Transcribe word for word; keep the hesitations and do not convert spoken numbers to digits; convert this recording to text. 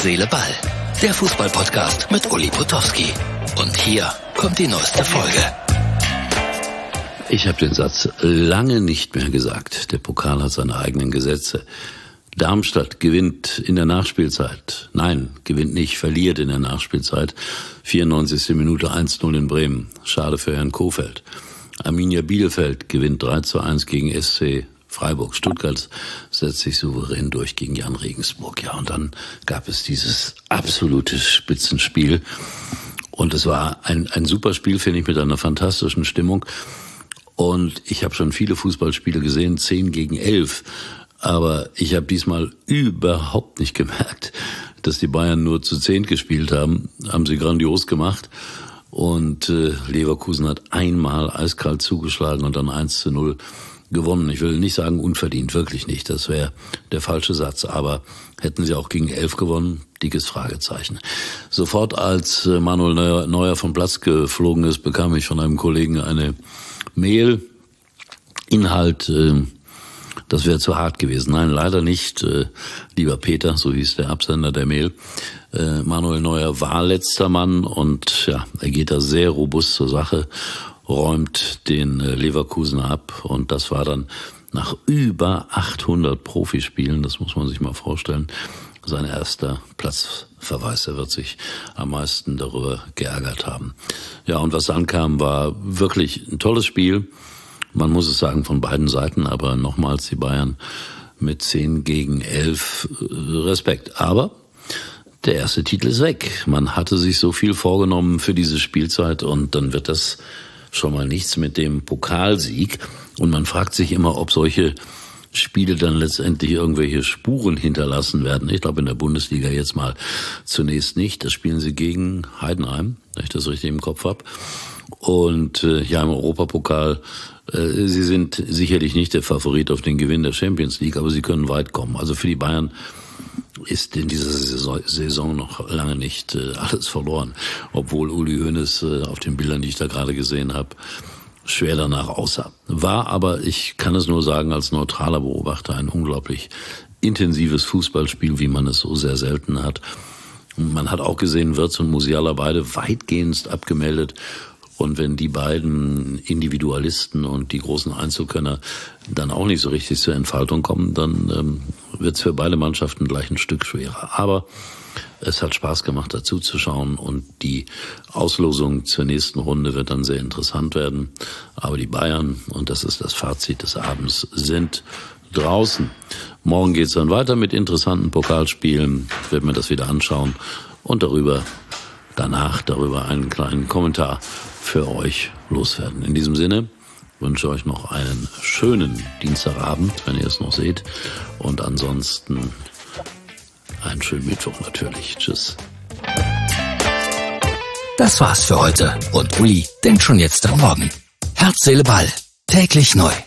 Herz, Seele, Ball. Der Fußball-Podcast mit Uli Potowski. Und hier kommt die neueste Folge. Ich habe den Satz lange nicht mehr gesagt. Der Pokal hat seine eigenen Gesetze. Darmstadt gewinnt in der Nachspielzeit. Nein, gewinnt nicht, verliert in der Nachspielzeit. vierundneunzigste Minute eins null in Bremen. Schade für Herrn Kohfeldt. Arminia Bielefeld gewinnt drei zu eins gegen S C Freiburg. Stuttgart setzt sich souverän durch gegen Jan Regensburg. Ja, und dann gab es dieses absolute Spitzenspiel. Und es war ein, ein super Spiel, finde ich, mit einer fantastischen Stimmung. Und ich habe schon viele Fußballspiele gesehen, zehn gegen elf. Aber ich habe diesmal überhaupt nicht gemerkt, dass die Bayern nur zu zehn gespielt haben. Haben sie grandios gemacht. Und äh, Leverkusen hat einmal eiskalt zugeschlagen und dann eins zu null gewonnen. Ich will nicht sagen unverdient, wirklich nicht. Das wäre der falsche Satz. Aber hätten sie auch gegen elf gewonnen? Dickes Fragezeichen. Sofort als äh, Manuel Neuer, Neuer vom Platz geflogen ist, bekam ich von einem Kollegen eine Mail. Inhalt... Äh, Das wäre zu hart gewesen. Nein, leider nicht. Äh, lieber Peter, so hieß der Absender der Mail. Äh, Manuel Neuer war letzter Mann und ja, er geht da sehr robust zur Sache, räumt den äh, Leverkusen ab und das war dann nach über achthundert Profispielen, das muss man sich mal vorstellen, sein erster Platzverweis. Er wird sich am meisten darüber geärgert haben. Ja, und was dann kam, war wirklich ein tolles Spiel. Man muss es sagen, von beiden Seiten, aber nochmals die Bayern mit zehn gegen elf, Respekt. Aber der erste Titel ist weg. Man hatte sich so viel vorgenommen für diese Spielzeit und dann wird das schon mal nichts mit dem Pokalsieg. Und man fragt sich immer, ob solche Spiele dann letztendlich irgendwelche Spuren hinterlassen werden. Ich glaube in der Bundesliga jetzt mal zunächst nicht. Das spielen sie gegen Heidenheim, wenn ich das richtig im Kopf habe. Und äh, ja, im Europapokal, äh, sie sind sicherlich nicht der Favorit auf den Gewinn der Champions League, aber sie können weit kommen. Also für die Bayern ist in dieser Saison, Saison noch lange nicht äh, alles verloren, obwohl Uli Hoeneß äh, auf den Bildern, die ich da gerade gesehen habe, schwer danach aussah. War aber, ich kann es nur sagen, als neutraler Beobachter ein unglaublich intensives Fußballspiel, wie man es so sehr selten hat. Man hat auch gesehen, Wirtz und Musiala beide weitgehend abgemeldet. Und wenn die beiden Individualisten und die großen Einzelkönner dann auch nicht so richtig zur Entfaltung kommen, dann ähm, wird es für beide Mannschaften gleich ein Stück schwerer. Aber es hat Spaß gemacht, dazu zu schauen und die Auslosung zur nächsten Runde wird dann sehr interessant werden. Aber die Bayern, und das ist das Fazit des Abends, sind draußen. Morgen geht's dann weiter mit interessanten Pokalspielen. Ich werde mir das wieder anschauen und darüber, danach darüber einen kleinen Kommentar für euch loswerden. In diesem Sinne wünsche ich euch noch einen schönen Dienstagabend, wenn ihr es noch seht. Und ansonsten einen schönen Mittwoch natürlich. Tschüss. Das war's für heute. Und Uli denkt schon jetzt am Morgen. Herz, Seele, Ball. Täglich neu.